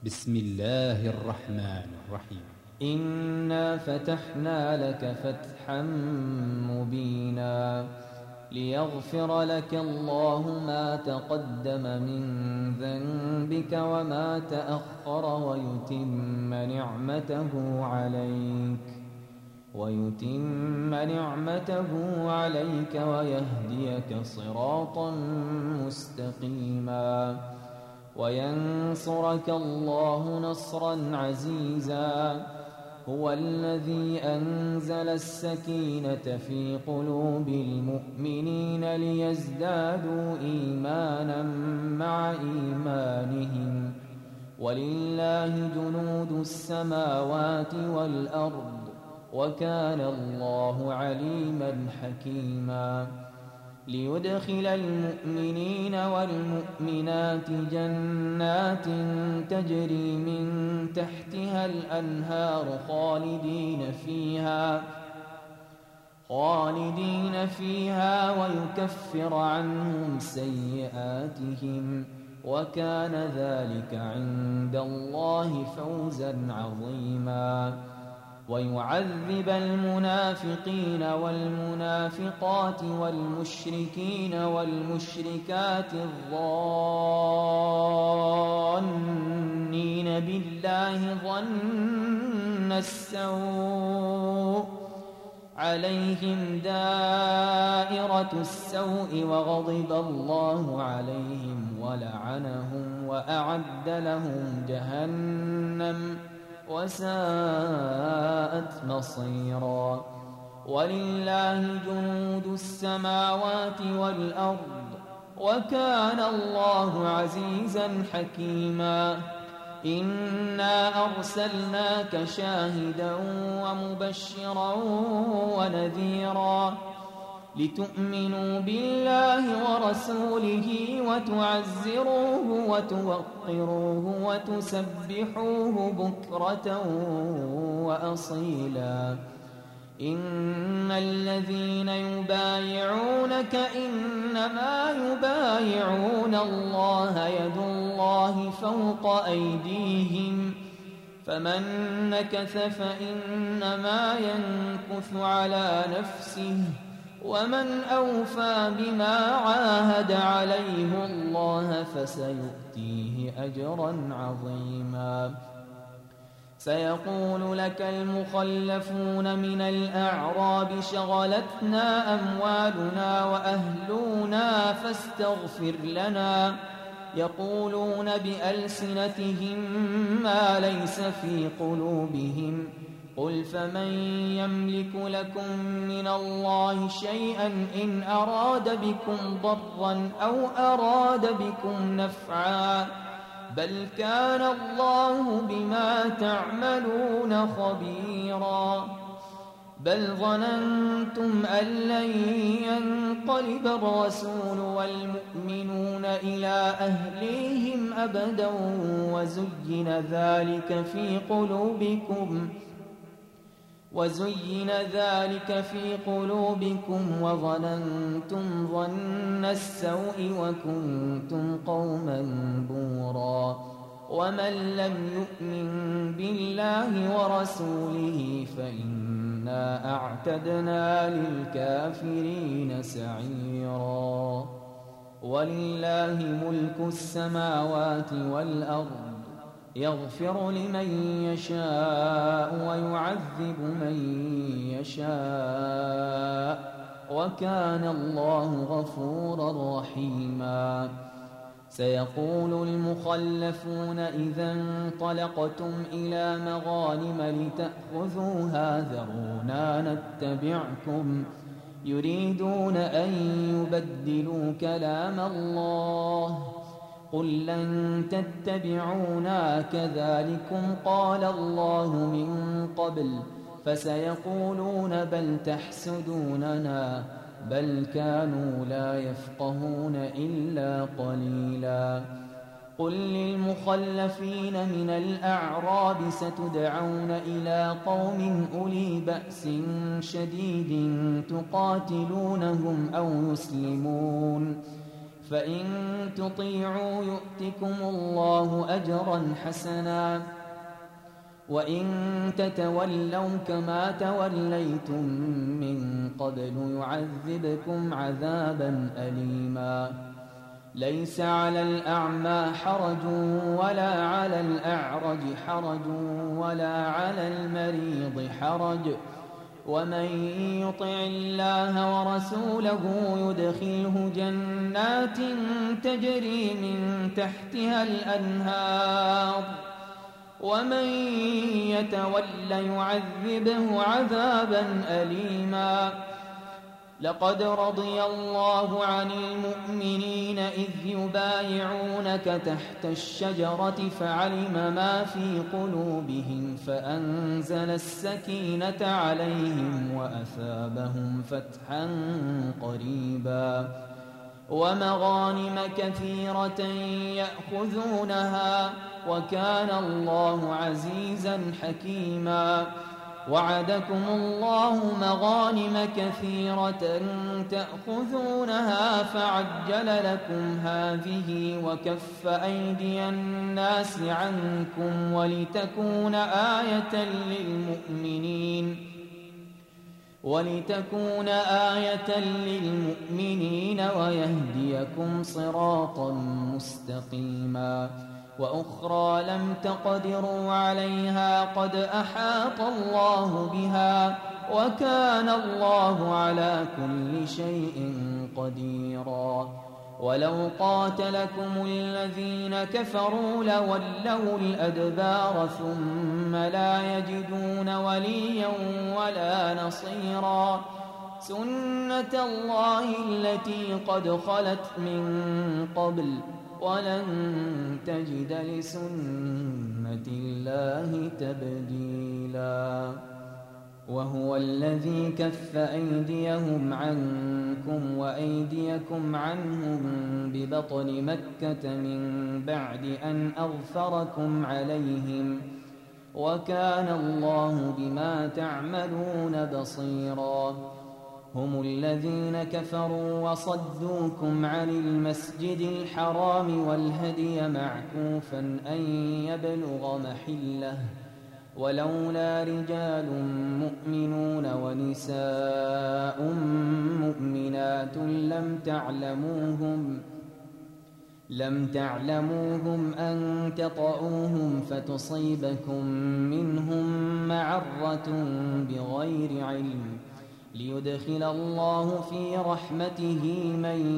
بسم الله الرحمن الرحيم. إنا فتحنا لك فتحا مبينا ليغفر لك الله ما تقدم من ذنبك وما تأخر ويتم نعمته عليك ويهديك صراطا مستقيما وينصرك الله نصرا عزيزا. هو الذي أنزل السكينة في قلوب المؤمنين ليزدادوا إيمانا مع إيمانهم ولله جنود السماوات والأرض وكان الله عليما حكيما. ليدخل المؤمنين والمؤمنات جنات تجري من تحتها الأنهار خالدين فيها ويكفر عنهم سيئاتهم وكان ذلك عند الله فوزا عظيما. ويعذب المنافقين والمنافقات والمشركين والمشركات الظانين بالله ظن السوء عليهم دائرة السوء وغضب الله عليهم ولعنهم وأعد لهم جهنم وساءت مصيرا. ولله جنود السماوات والأرض وكان الله عزيزا حكيما. إنا أرسلناك شاهدا ومبشرا ونذيرا لتؤمنوا بالله ورسوله وتعزروه وتوقروه وتسبحوه بكرة وأصيلا. إن الذين يبايعونك إنما يبايعون الله يد الله فوق أيديهم فمن نكث فإنما ينكث على نفسه ومن أوفى بما عاهد عليه الله فسيؤتيه أجرا عظيما. سيقول لك المخلفون من الأعراب شغلتنا أموالنا وأهلنا فاستغفر لنا يقولون بألسنتهم ما ليس في قلوبهم قل فمن يملك لكم من الله شيئا إن أراد بكم ضرا أو أراد بكم نفعا بل كان الله بما تعملون خبيرا. بل ظننتم أن لن ينقلب الرسول والمؤمنون إلى أهليهم أبدا وزين ذلك في قلوبكم وظننتم ظن السوء وكنتم قوما بورا. ومن لم يؤمن بالله ورسوله فإنا أعتدنا للكافرين سعيرا. ولله ملك السماوات والأرض يغفر لمن يشاء ويعذب من يشاء وكان الله غفورا رحيما. سيقول المخلفون إذا انطلقتم إلى مغانم لتأخذوها ذرونا نتبعكم يريدون أن يبدلوا كلام الله قل لن تتبعونا كذلكم قال الله من قبل فسيقولون بل تحسدوننا بل كانوا لا يفقهون إلا قليلا. قل للمخلفين من الأعراب ستدعون إلى قوم أولي بأس شديد تقاتلونهم أو يسلمون فإن تطيعوا يؤتكم الله أجرا حسنا وإن تتولوا كما توليتم من قبل يعذبكم عذابا أليما ليس على الأعمى حرج ولا على الأعرج حرج ولا على المريض حرج ومن يطع الله ورسوله يدخله جنات تجري من تحتها الأنهار ومن يتول يعذبه عذابا أليما لقد رضي الله عن المؤمنين إذ يبايعونك تحت الشجرة فعلم ما في قلوبهم فأنزل السكينة عليهم وأثابهم فتحا قريبا ومغانم كثيرة يأخذونها وكان الله عزيزا حكيما وعدكم الله مغانم كثيرة تأخذونها فعجل لكم هذه وكف أيدي الناس عنكم ولتكون آية للمؤمنين ويهديكم صراطا مستقيما وأخرى لم تقدروا عليها قد أحاط الله بها وكان الله على كل شيء قديرا ولو قاتلكم الذين كفروا لولوا الأدبار ثم لا يجدون وليا ولا نصيرا سنة الله التي قد خلت من قبل ولن تجد لسنة الله تبديلا وهو الذي كف أيديهم عنكم وأيديكم عنهم ببطن مكة من بعد أن أغفركم عليهم وكان الله بما تعملون بصيرا هم الذين كفروا وصدوكم عن المسجد الحرام والهدي معكوفا أن يبلغ محله ولولا رجال مؤمنون ونساء مؤمنات لم تعلموهم أن تطؤوهم فتصيبكم منهم معرة بغير علم ليدخل الله في رحمته من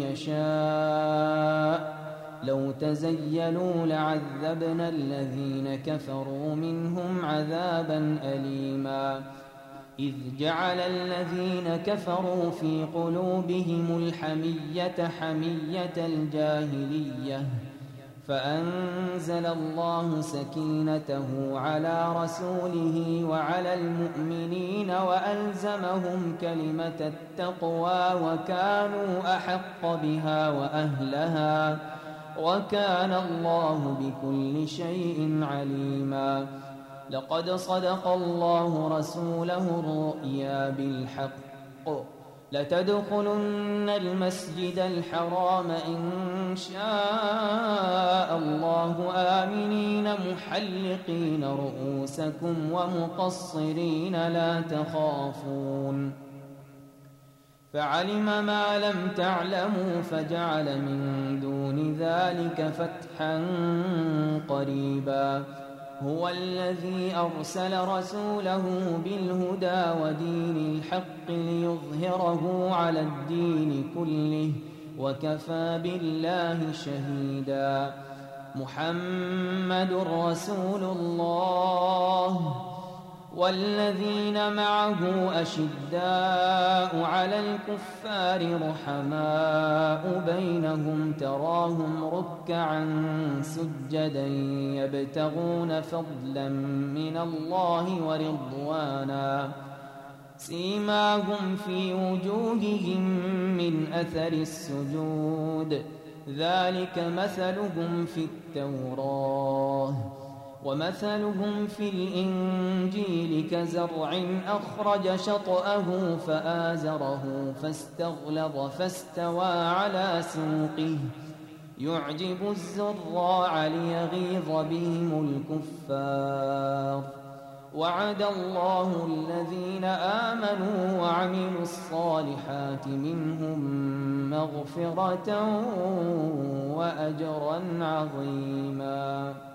يشاء لو تزيلوا لعذبنا الذين كفروا منهم عذابا أليما إذ جعل الذين كفروا في قلوبهم الحمية حمية الجاهلية فأنزل الله سكينته على رسوله وعلى المؤمنين وألزمهم كلمة التقوى وكانوا أحق بها وأهلها وكان الله بكل شيء عليما لقد صدق الله رسوله الرؤيا بالحق لتدخلن المسجد الحرام إن شاء الله آمنين محلقين رؤوسكم ومقصرين لا تخافون فعلم ما لم تعلموا فجعل من دون ذلك فتحا قريبا هو الذي أرسل رسوله بالهدى ودين الحق ليظهره على الدين كله وكفى بالله شهيدا محمد رسول الله والذين معه أشداء على الكفار رحماء بينهم تراهم ركعا سجدا يبتغون فضلا من الله ورضوانا سيماهم في وجوههم من أثر السجود ذلك مثلهم في التوراة ومثلهم في الإنجيل كزرع أخرج شطأه فآزره فاستغلظ فاستوى على سوقه يعجب الزراع ليغيظ بهم الكفار. وعد الله الذين آمنوا وعملوا الصالحات منهم مغفرة وأجرا عظيما.